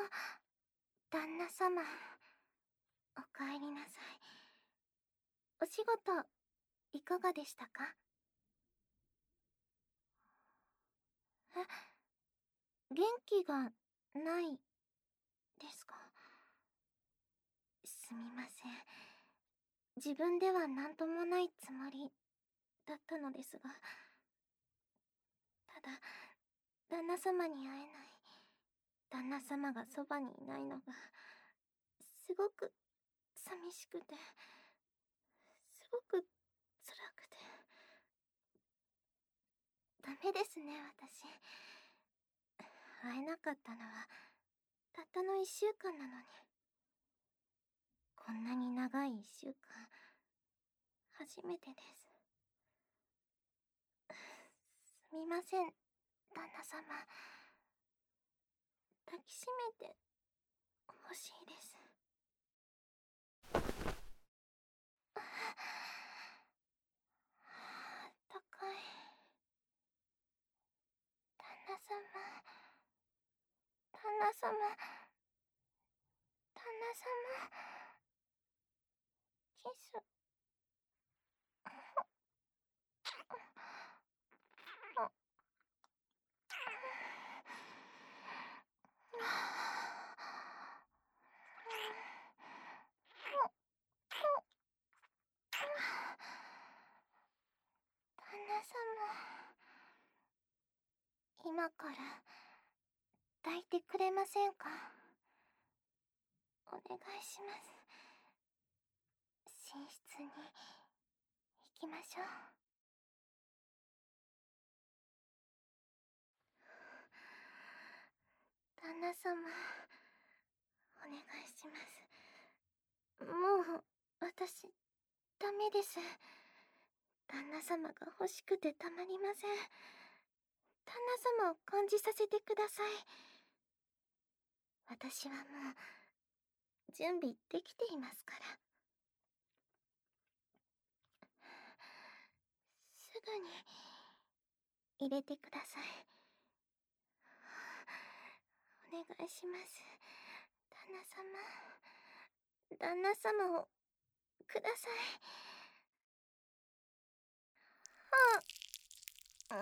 旦那様、おかえりなさい。お仕事、いかがでしたか？元気がないですか？すみません。自分では何ともないつもりだったのですが、ただ、旦那様に会えない、旦那様がそばにいないのが、すごく寂しくて、すごく辛くて。ダメですね、私。会えなかったのは、たったの1週間なのに。こんなに長い1週間、初めてです。すみません、旦那様。抱きしめてほしいです。あったかい。旦那様、旦那様、旦那様。キス。旦那様、今から抱いてくれませんか？お願いします。寝室に行きましょう。旦那様、お願いします。もう、私、ダメです。旦那様が欲しくてたまりません。旦那様を感じさせてください。私はもう、準備できていますから。すぐに、入れてください。お願いします。旦那様。旦那様を、ください。ああ、あ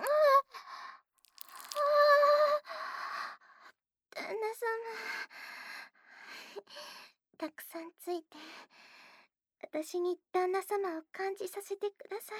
あ、旦那様。たくさんついて、私に旦那様を感じさせてください。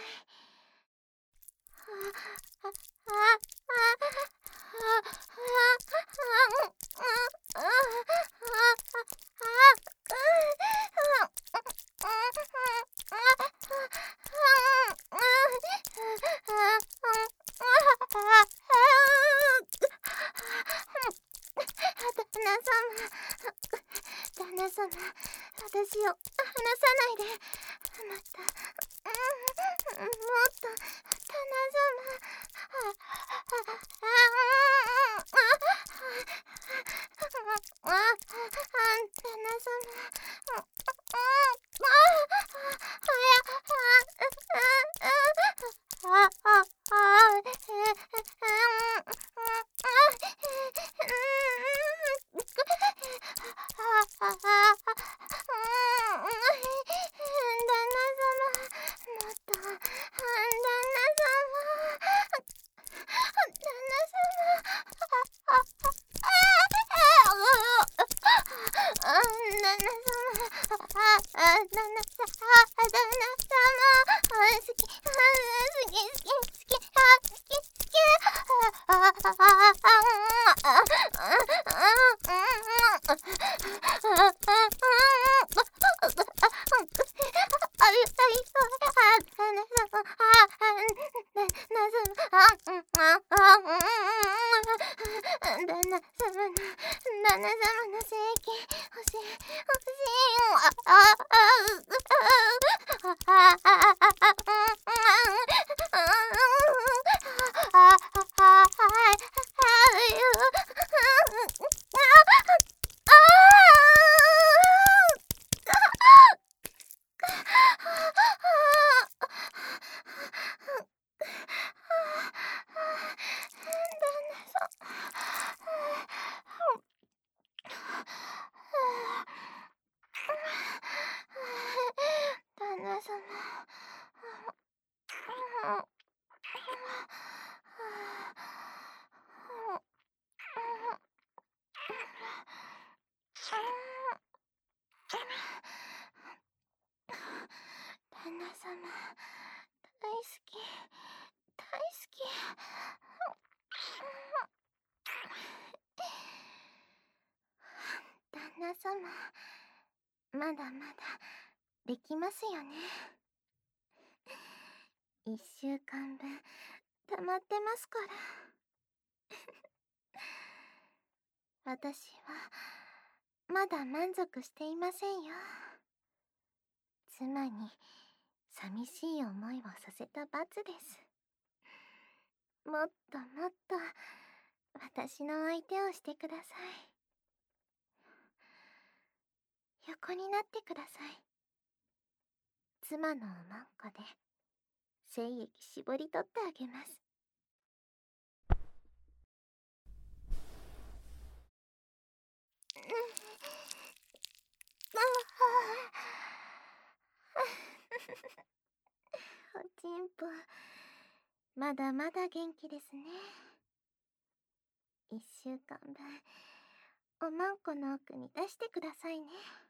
旦那様、私を離さないで。また、もっと、旦那様。旦那様。旦那様の性器欲しい。 き、大好き。旦那様、まだまだできますよね。1週間分溜まってますから。私はまだ満足していませんよ。妻に寂しい思いをさせた罰です。もっともっと私の相手をしてください。横になってください。妻のおまんこで精液絞り取ってあげます。おちんぽ、まだまだ元気ですね。1週間分、おまんこの奥に出してくださいね。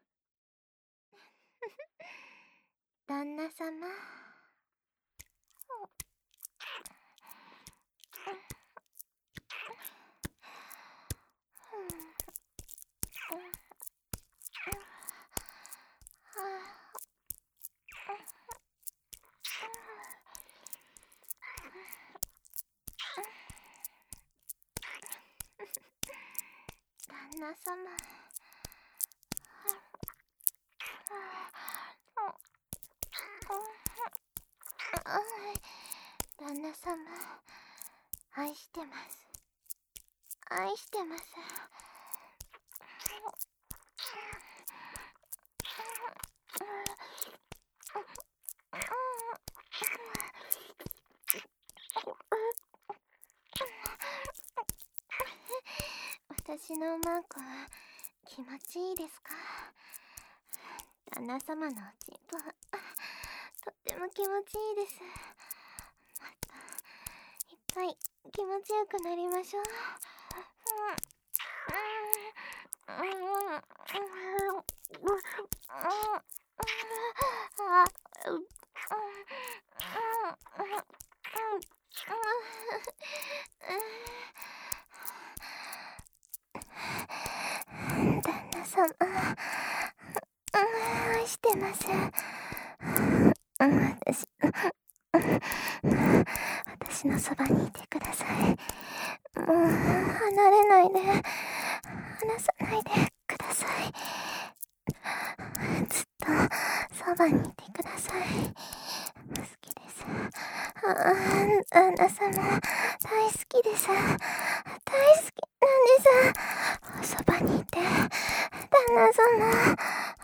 旦那様。旦那様。旦那様、愛してます。愛してます。私のおまんこは気持ちいいですか？旦那様のおちんぽはとっても気持ちいいです。もっといっぱい気持ちよくなりましょう。旦那様、愛してます。私のそばにいてください。もう離れないで、離さないでください。ずっとそばにいてください。好きです。旦那様、大好きです。大好きなんです。そばにいて、旦那様。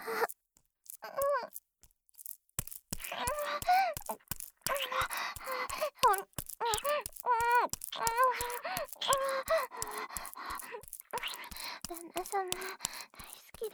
旦那様、大好きです。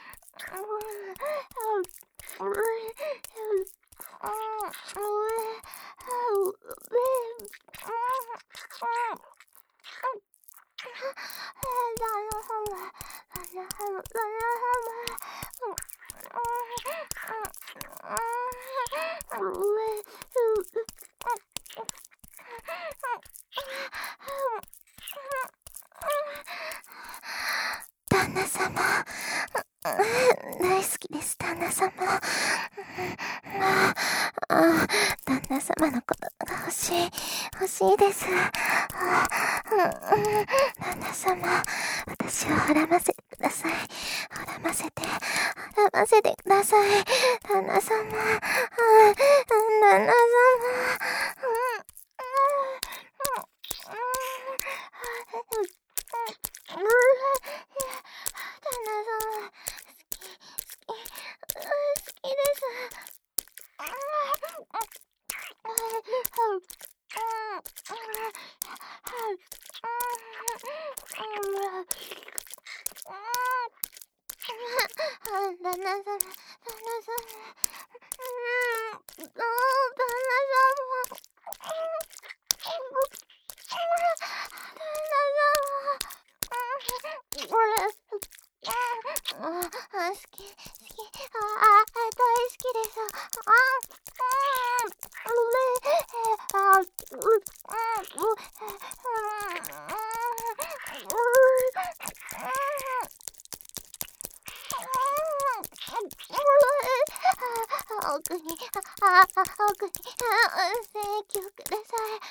旦那様、大好きです。旦那様。旦那様のことが欲しいです。旦那様、私を孕ませてください。孕ませてください。旦那様、旦那様。旦那様、好きです。旦那様、好き、大好きです。 奥に、精液をください。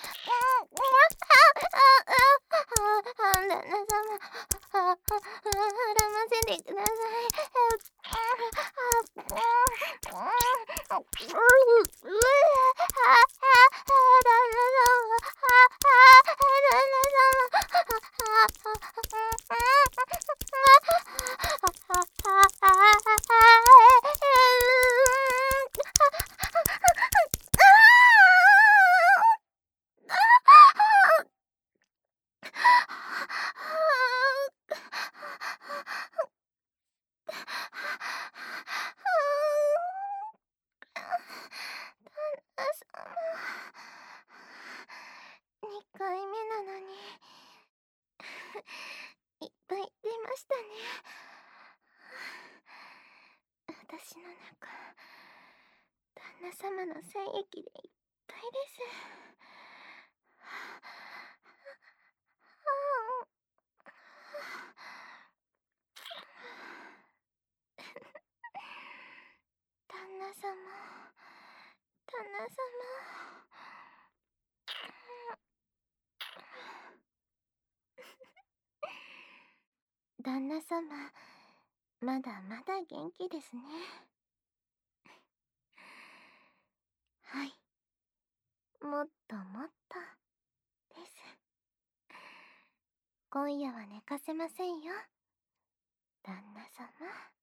旦那様、払わせてください。2回目なのにいっぱい出ましたね。私の中、旦那様の精液でいっぱいです。旦那様、旦那様。旦那様、まだまだ元気ですね。はい、もっともっとです。今夜は寝かせませんよ、旦那様。